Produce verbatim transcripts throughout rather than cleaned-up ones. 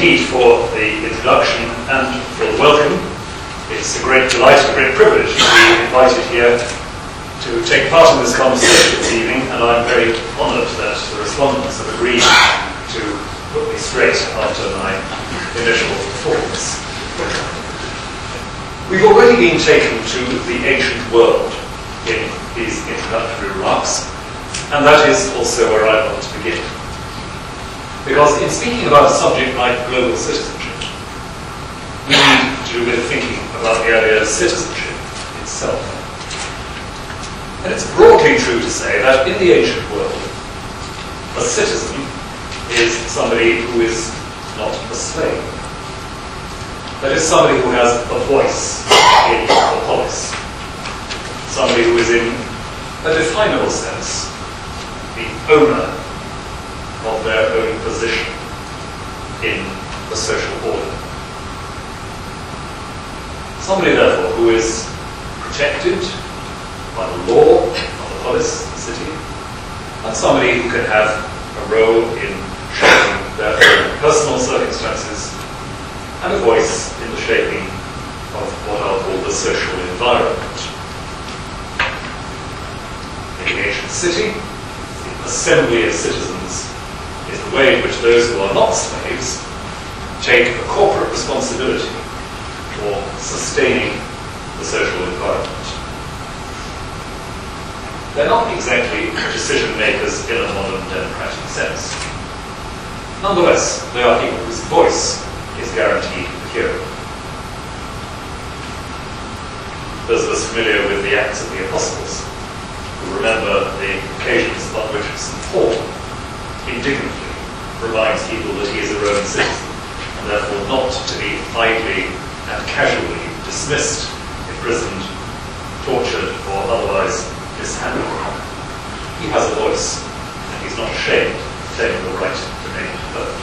indeed for the introduction and for the welcome. It's a great delight, a great privilege to be invited here to take part in this conversation this evening, and I'm very honoured that the respondents have agreed to put me straight after my initial performance. We've already been taken to the ancient world in these introductory remarks, and that is also where I want to begin. Because in speaking about a subject like global citizenship, we need to do a bit of thinking about the idea of citizenship itself. And it's broadly true to say that in the ancient world, a citizen is somebody who is not a slave. That is somebody who has a voice in the polis. Somebody who is in a definable sense the owner of their own position in the social order. Somebody, therefore, who is protected by the law of the polis, the city, and somebody who can have a role in shaping their own personal circumstances and a voice in the shaping of what I'll call the social environment. In the ancient city, the assembly of citizens is the way in which those who are not slaves take a corporate responsibility for sustaining the social environment. They're not exactly decision makers in a modern democratic sense. Nonetheless, they are people whose voice is guaranteed a hearing. Those of us familiar with the Acts of the Apostles who remember the occasions on which Saint Paul indignantly reminds people that he is a Roman citizen and therefore not to be idly and casually dismissed, imprisoned, tortured, or otherwise mishandled. He has a voice, and he's not ashamed of claiming the right to remain heard.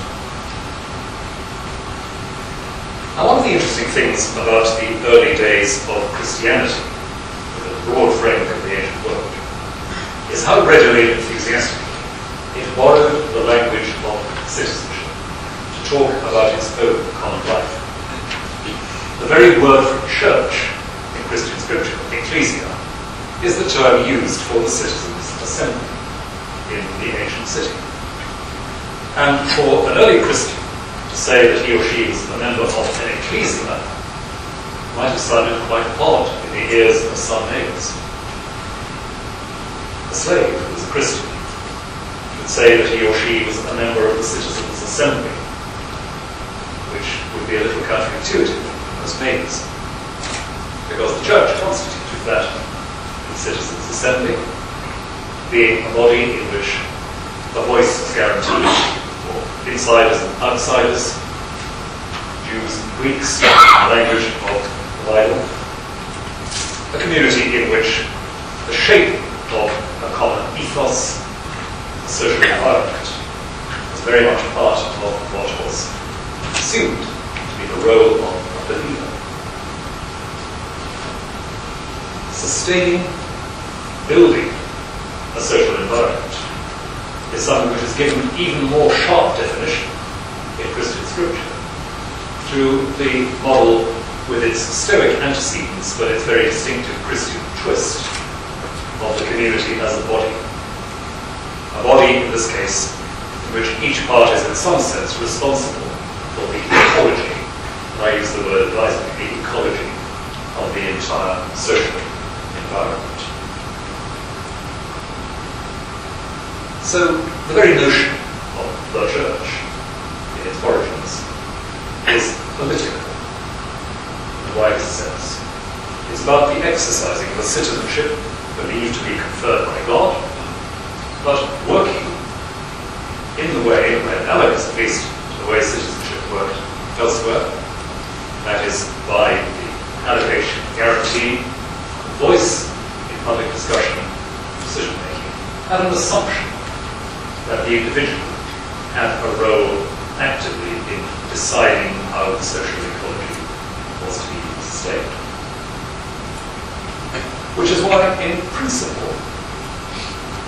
Now, one of the interesting things about the early days of Christianity, with the broad framework of the ancient world, is how readily and enthusiastically it borrowed the language of citizenship to talk about its own common life. The very word for church in Christian scripture, ecclesia, is the term used for the citizens' assembly in the ancient city. And for an early Christian to say that he or she was a member of an ecclesia might have sounded quite odd in the ears of some neighbours. A slave who was a Christian would say that he or she was a member of the citizens' assembly, which would be a little counterintuitive to most neighbours, because the church constituted that citizens' assembly, being a body in which a voice was guaranteed for insiders and outsiders, Jews and Greeks, the language of the Bible, a community in which the shaping of a common ethos, a social environment, was very much a part of what was assumed to be the role of a believer. Sustaining, building a social environment is something which is given even more sharp definition in Christian scripture through the model with its stoic antecedents but its very distinctive Christian twist of the community as a body. A body, in this case, in which each part is in some sense responsible for the ecology, and I use the word advisedly, the ecology of the entire social environment. So the very notion of the church in its origins is political in the widest sense. It's about the exercising of a citizenship believed to be conferred by God, but working in the way, analogous at least to the way citizenship worked elsewhere, that is by the allocation, guarantee, voice in public discussion, decision-making, and an assumption that the individual had a role actively in deciding how the social ecology was to be sustained. Which is why, in principle,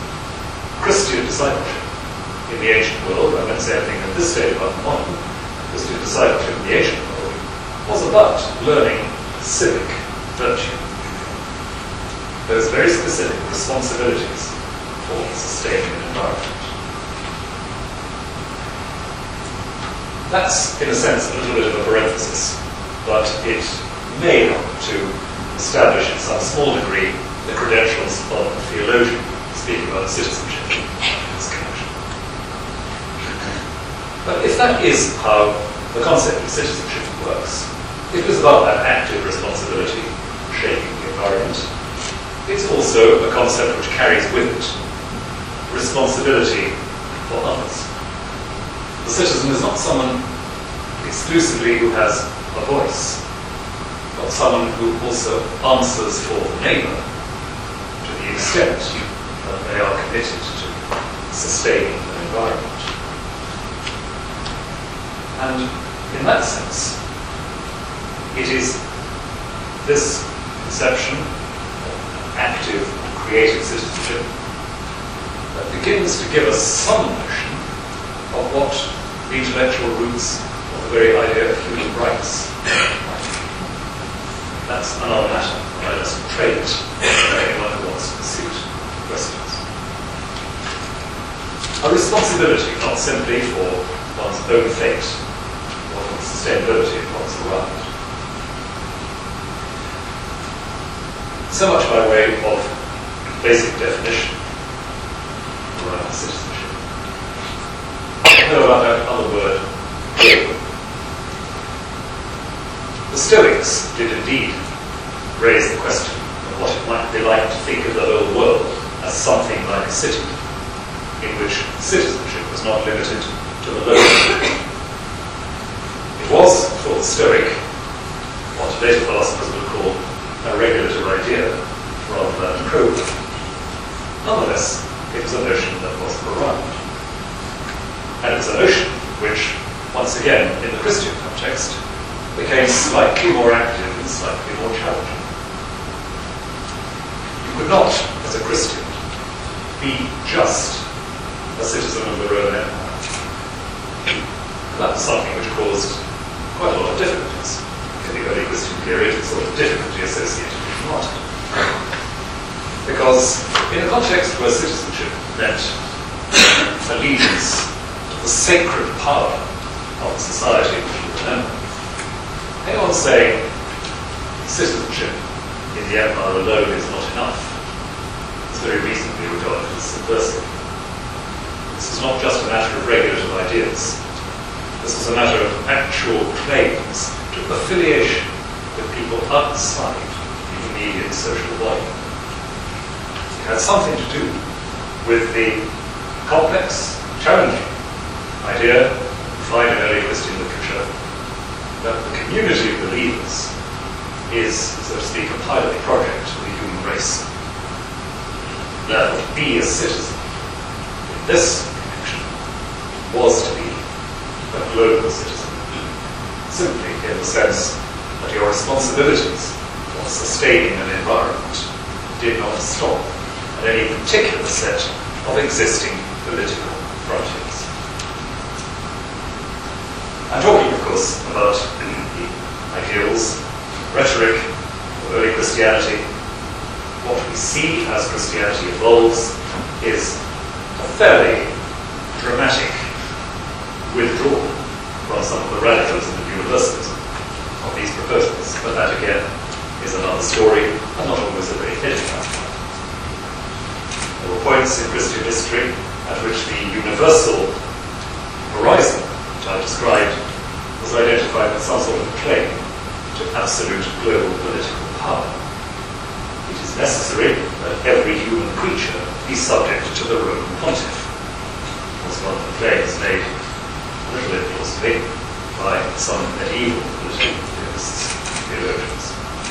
Christian discipleship in the ancient world, I won't say anything at this stage about the modern, Christian discipleship in the ancient world was about learning civic virtue. Those very specific responsibilities for sustaining an environment. That's, in a sense, a little bit of a parenthesis, but it may help to establish in some small degree the credentials of a theologian speaking about citizenship in this connection. But if that is how the concept of citizenship works, it is about that active responsibility shaping the environment. It's also a concept which carries with it responsibility for others. The citizen is not someone exclusively who has a voice, but someone who also answers for the neighbour to the extent that they are committed to sustaining an environment. And in that sense, it is this conception of active, creative citizenship that begins to give us some notion of what the intellectual roots of the very idea of human rights might be. That's another matter. I just trade it for anyone who wants to pursue questions. A responsibility not simply for one's own fate or for the sustainability of one's environment. So much by way of basic definition around citizenship. Know about that other word, will. The Stoics did indeed raise the question of what it might be like to think of the whole world as something like a city, in which citizenship was not limited to the local. It was, for the Stoic, what later philosophers would call a regulative idea, rather than a program. Nonetheless, it was a notion that was around. And it was a notion which, once again, in the Christian context, became slightly more active and slightly more challenging. You could not, as a Christian, be just a citizen of the Roman Empire. That was something which caused quite a lot of difficulties. In the early Christian period, a sort of difficulty associated with martyrdom. Because in a context where citizenship meant allegiance the sacred power of the society which you remember. Anyone saying citizenship in the empire alone is not enough is very reasonably regarded as subversive. This is not just a matter of regulative ideas. This is a matter of actual claims to affiliation with people outside the immediate social body. It had something to do with the complex, challenging idea we find in early Christian literature that the community of believers is, so to speak, a pilot project of the human race. That to be a citizen in this connection was to be a global citizen, simply in the sense that your responsibilities for sustaining an environment did not stop at any particular set of existing political frontiers. I'm talking, of course, about the ideals, rhetoric of early Christianity. What we see as Christianity evolves is a fairly dramatic withdrawal from some of the radicalism and universalism of these proposals. But that, again, is another story, and not always a very edifying one. There were points in Christian history at which the universal horizon I described was identified with some sort of claim to absolute global political power. It is necessary that every human creature be subject to the Roman pontiff, was one of the claims made a little impulsively by some medieval political theologians.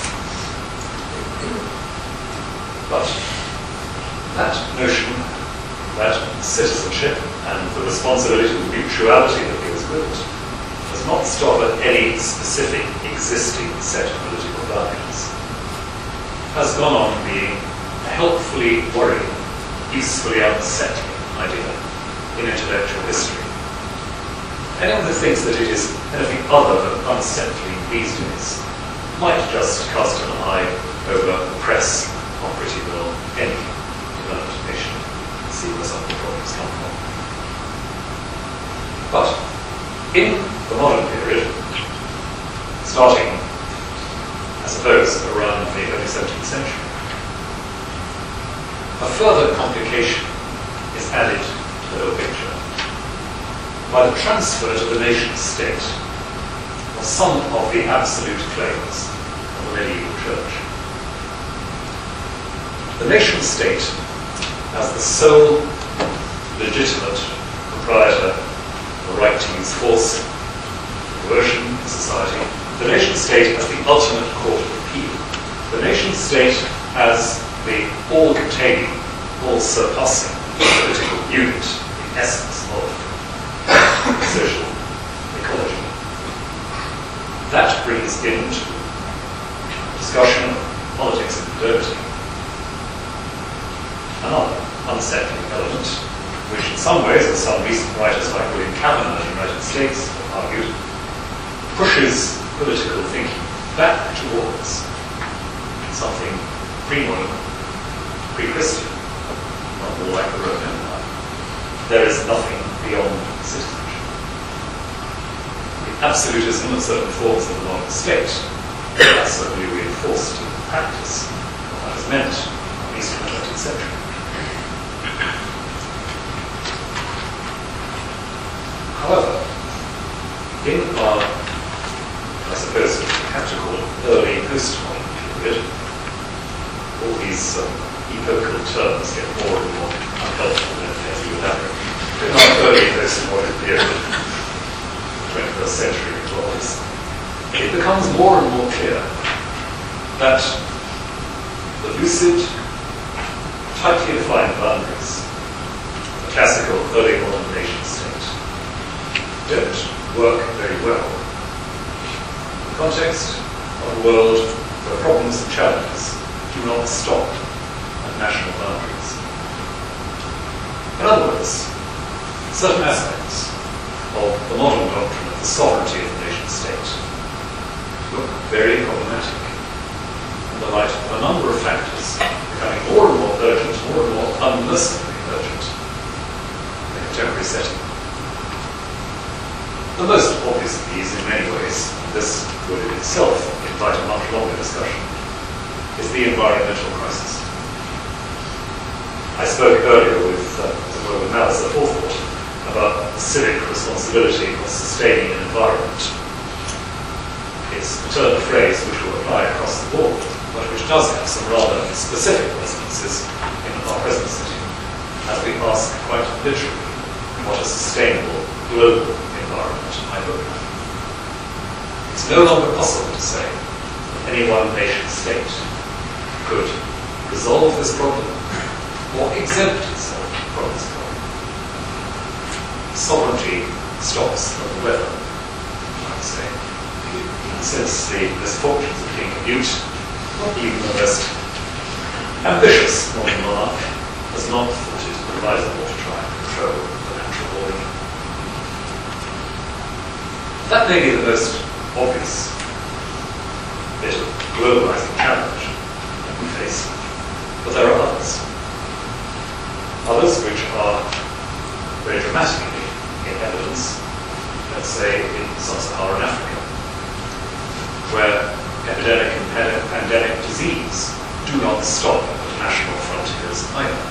But that notion, that citizenship, and the responsibility and mutuality that goes with it does not stop at any specific existing set of political values. Has gone on being a helpfully worrying, usefully unsettling idea in intellectual history. Anyone who thinks that it is anything other than unsettling these days might just cast an eye over the press on pretty well any developed nation and see where some of the problems come from. But in the modern period, starting, I suppose, around the early seventeenth century, a further complication is added to the whole picture by the transfer to the nation-state of some of the absolute claims of the medieval church. The nation-state as the sole legitimate proprietor of the right to use force, coercion in society, the nation-state as the ultimate court of appeal, the nation-state as the all-containing, all-surpassing political unit, the essence of social ecology. That brings into discussion of politics and modernity another unsettling element, which in some ways, as some recent writers like William Kavanagh in the United States have argued, pushes political thinking back towards something pre-modern, pre-Christian, not more like the Roman Empire. There is nothing beyond citizenship. The absolutism of certain forms of the modern state, that's certainly reinforced in practice what that has meant, at least in the twentieth century. However, in our, I suppose we have to call it early post-modern period, all these um, epochal terms get more and more unhelpful as you elaborate. In our early post-modern period, twenty-first century clause, it becomes more and more clear that the lucid, tightly defined boundaries of the classical early modern nation state don't work very well in the context of a world where problems and challenges do not stop at national boundaries. In other words, certain aspects of the modern doctrine of the sovereignty of the nation-state look very problematic in the light of a number of factors becoming more and more urgent, more and more unmercifully urgent in the contemporary setting. The most obvious of these, in many ways, this would in itself invite a much longer discussion, is the environmental crisis. I spoke earlier with, uh, with Malice aforethought about the civic responsibility of sustaining an environment. It's a turn of phrase which will apply across the board, but which does have some rather specific resonances in our present setting, as we ask quite literally what a sustainable global environment might look like. It's no longer possible to say that any one nation state could resolve this problem or exempt itself from this problem. Sovereignty stops at the weather, I would say. Since the misfortunes of King Canute, not even the most ambitious modern monarch has not thought it advisable to try and control the natural order. That may be the most obvious bit of globalizing challenge that we face, but there are others. Others which are very dramatically in evidence, let's say in sub-Saharan Africa, where epidemic and pandemic disease do not stop at national frontiers either.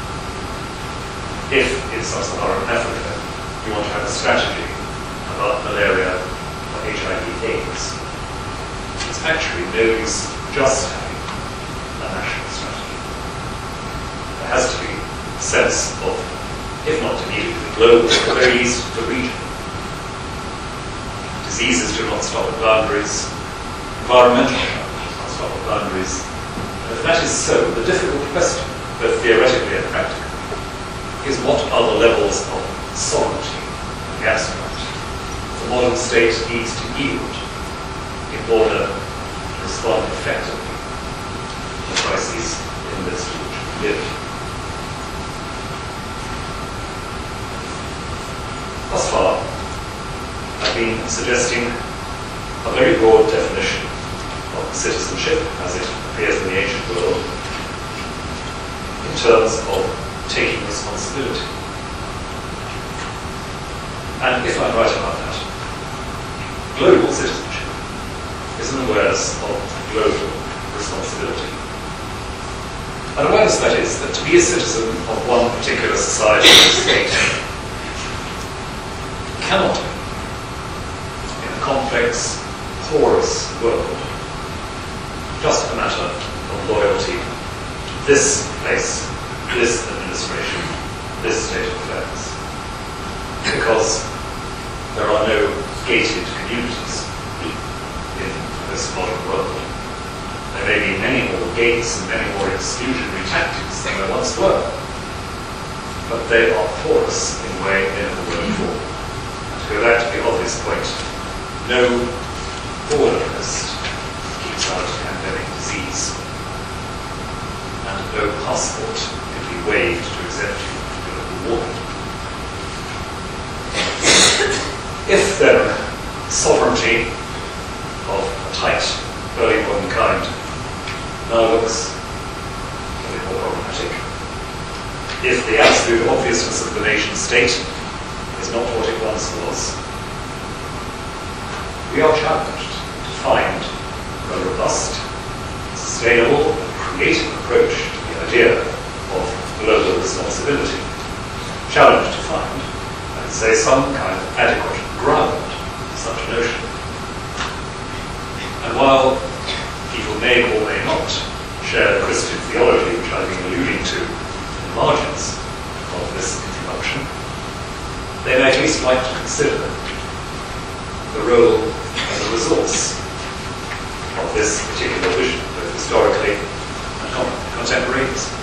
If in sub-Saharan Africa you want to have a strategy about malaria or H I V AIDS, it's actually no use just having a national strategy. There has to be a sense of, if not immediately the global, at the very least the region. Diseases do not stop at boundaries. Environmental challenges do not stop at boundaries. And if that is so, the difficult question, both theoretically and practically, is what are the levels of sovereignty in the abstract the modern state needs to yield in order to respond effectively to the crises in this which we live. Thus far, been suggesting a very broad definition of citizenship as it appears in the ancient world in terms of taking responsibility. And if I'm right about that, global citizenship is an awareness of global responsibility. An awareness, that is, that to be a citizen of one particular society or state cannot be, in a complex, porous world, just a matter of loyalty to this place, this administration, this state of affairs. Because there are no gated communities in this modern world. There may be many more gates and many more exclusionary tactics than there once were, but they are porous in a way they never were before. And to go back to the obvious point, no border post keeps out pandemic disease, and no passport can be waived to exempt you from global warming. If then sovereignty of a tight, early modern kind now looks a bit more problematic, if the absolute obviousness of the nation state is not what it once was, we are challenged to find a robust, sustainable, and creative approach to the idea of global responsibility. Challenged to find, I would say, some kind of adequate ground for such a notion. And while people may or may not share the Christian theology, which I've been alluding to in the margins of this introduction, they may at least like to consider the role as a resource of this particular vision, both historically and con- contemporaneously.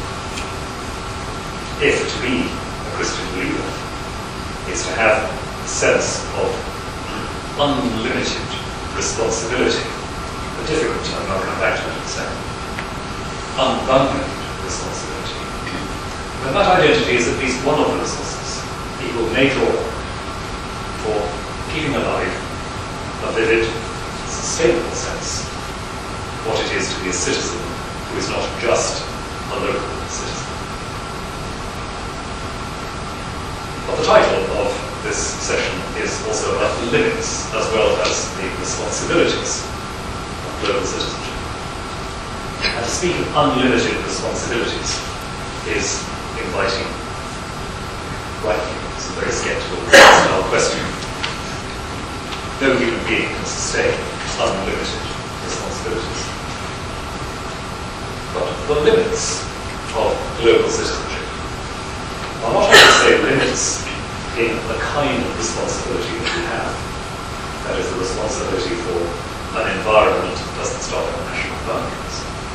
If to be a Christian believer is to have a sense of unlimited responsibility, a difficult term, I'll come back to it in a second, unbounded responsibility, then that identity is at least one of the resources people may draw for keeping alive a vivid, sustainable sense of what it is to be a citizen who is not just a local citizen. But the title of this session is also about the limits as well as the responsibilities of global citizenship. And to speak of unlimited responsibilities is inviting, rightly, some very skeptical style question. No human being can sustain unlimited responsibilities. But the limits of global citizenship are not, I would say, limits in the kind of responsibility that we have. That is the responsibility for an environment that doesn't stop at national boundaries.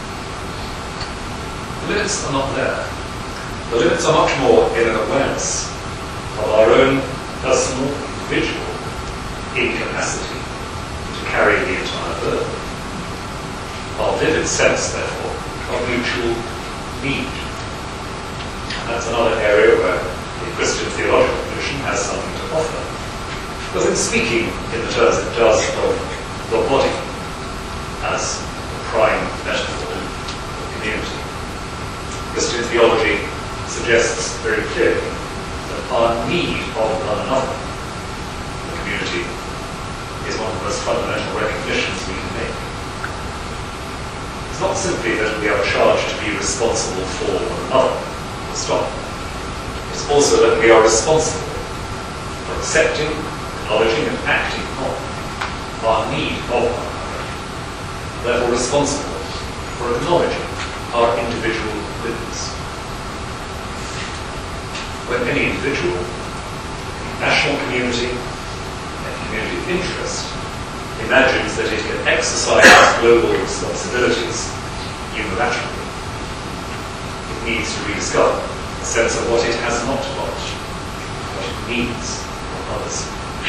The limits are not there. The limits are much more in an awareness of our own personal, individual incapacity to carry the entire burden. Our vivid sense, therefore, of mutual need. And that's another area where the Christian theological tradition has something to offer. Because in speaking in the terms it does of the body as the prime metaphor of community, Christian theology suggests very clearly that our need of one another, the community, is one of the most fundamental recognitions we can make. It's not simply that we are charged to be responsible for one another, full stop. It's also that we are responsible for accepting, acknowledging, and acting on our need of one another. Therefore responsible for acknowledging our individual limits. When any individual, national community, and community of interest imagines that it can exercise global responsibilities unilaterally, it needs to rediscover a sense of what it has not got, what it needs from others.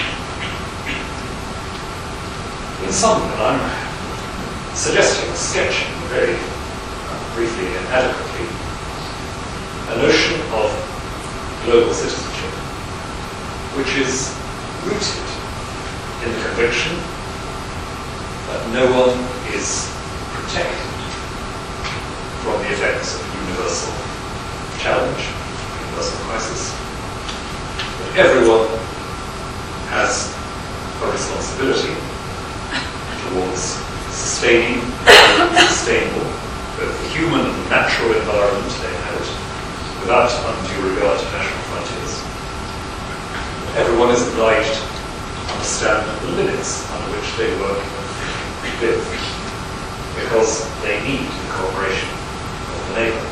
In sum, I'm suggesting, sketching very uh, briefly and adequately, a notion of global citizenship, which is rooted in the conviction that no one is protected from the effects of universal challenge, universal crisis, that everyone has a responsibility towards sustaining and sustainable both the human and natural environment they inhabit without undue regard to national frontiers. Everyone is obliged to understand the limits under which they work and live, because they need the cooperation of the neighbour.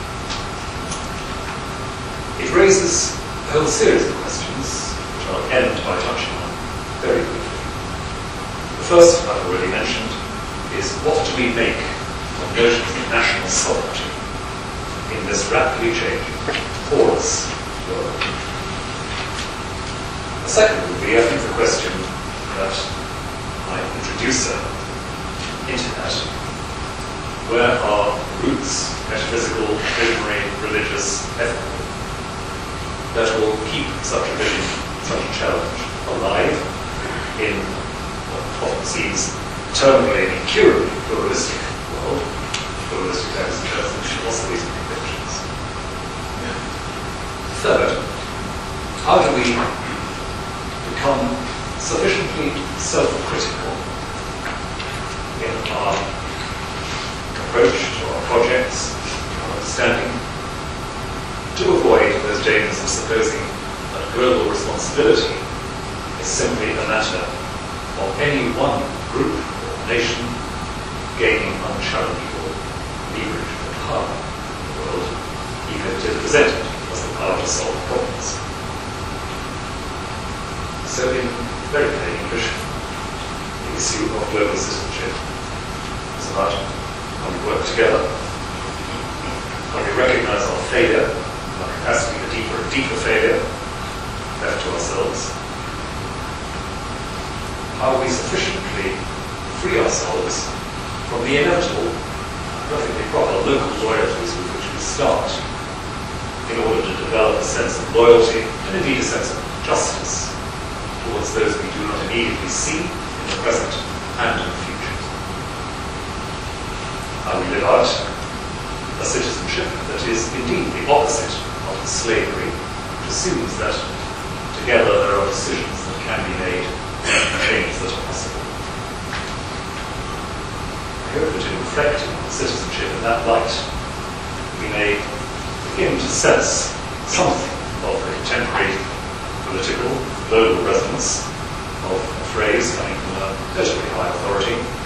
It raises a whole series of questions, which I'll end by touching on very briefly. The first I've already mentioned is, what do we make of notions of national sovereignty in this rapidly changing, porous world? The second would be, I think, the question that my introducer hinted at. Where are roots, metaphysical, visionary, religious, ethical, that will keep such a vision, such a challenge alive in what often seems terminally and incurably pluralistic world, pluralistic as in terms of philosophies and convictions. Third, how do we become sufficiently self-critical in our approach to our projects, our understanding, to avoid those dangers of supposing that global responsibility is simply a matter of any one group or nation gaining unchallengeable leverage or power in the world, even if it is presented as the power to solve problems. So in very plain English, the issue of global citizenship is about how we work together, how we recognize our failure, our capacity for deeper and deeper failure left to ourselves, how we sufficiently free ourselves from the inevitable, perfectly proper local loyalties with which we start, in order to develop a sense of loyalty and indeed a sense of justice towards those we do not immediately see in the present and in the future. How we live out a citizenship that is indeed the opposite of slavery, which assumes that together there are decisions that can be made and changes that are possible. I hope that in reflecting on citizenship in that light, we may begin to sense something of the contemporary political, global resonance of a phrase coming from a totally high authority,